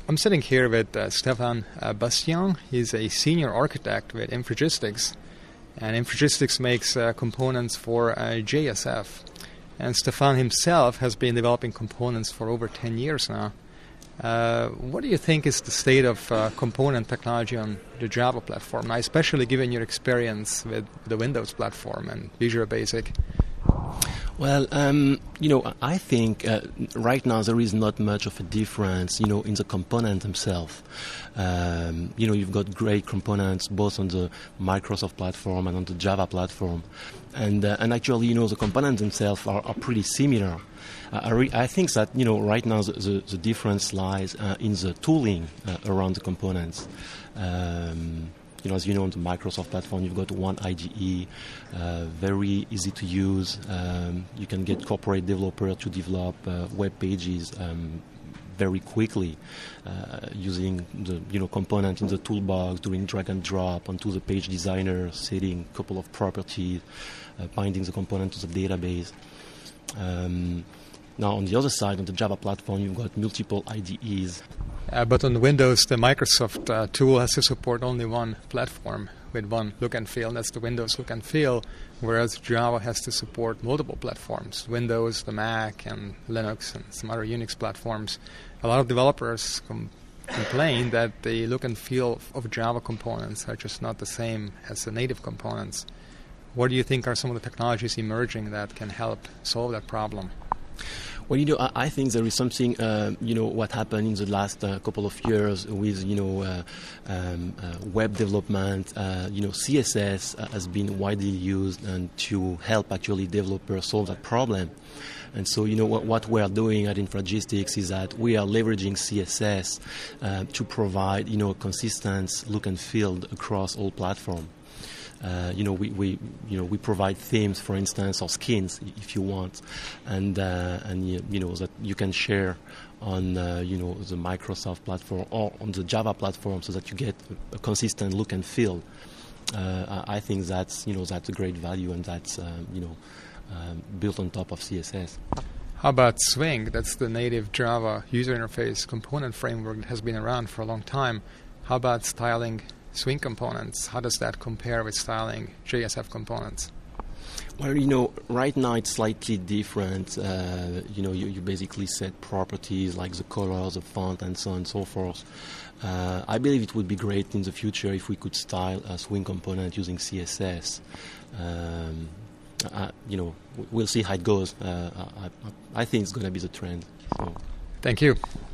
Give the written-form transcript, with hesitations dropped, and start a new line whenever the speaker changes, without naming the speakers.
I'm sitting here with Stéphane Bastien. He's a senior architect with Infragistics, and Infragistics makes components for JSF. And Stéphane himself has been developing components for over 10 years now. What do you think is the state of component technology on the Java platform, now, especially given your experience with the Windows platform and Visual Basic?
Well, I think right now there is not much of a difference, in the component themselves. You've got great components both on the Microsoft platform and on the Java platform. And actually, the components themselves are pretty similar. I think that, right now the difference lies in the tooling around the components. As you know, on the Microsoft platform, you've got one IDE, very easy to use. You can get corporate developers to develop web pages very quickly using the component in the toolbox, doing drag and drop onto the page designer, setting a couple of properties, binding the component to the database. Now, on the other side, on the Java platform, you've got multiple IDEs.
But on Windows, the Microsoft tool has to support only one platform with one look and feel, and that's the Windows look and feel, whereas Java has to support multiple platforms, Windows, the Mac, and Linux, and some other Unix platforms. A lot of developers complain that the look and feel of Java components are just not the same as the native components. What do you think are some of the technologies emerging that can help solve that problem?
Well, I think there is something, what happened in the last couple of years with, web development. CSS has been widely used and to help actually developers solve that problem. And so, what we are doing at Infragistics is that we are leveraging CSS to provide, a consistent look and feel across all platforms. We provide themes, for instance, or skins, if you want, and that you can share on the Microsoft platform or on the Java platform, so that you get a consistent look and feel. I think that's a great value, and that's built on top of CSS.
How about Swing? That's the native Java user interface component framework that has been around for a long time. How about styling Swing components? How does that compare with styling JSF components?
Well, right now it's slightly different. You basically set properties like the color, the font, and so on and so forth. I believe it would be great in the future if we could style a Swing component using CSS. We'll see how it goes. I think it's going to be the trend. So.
Thank you.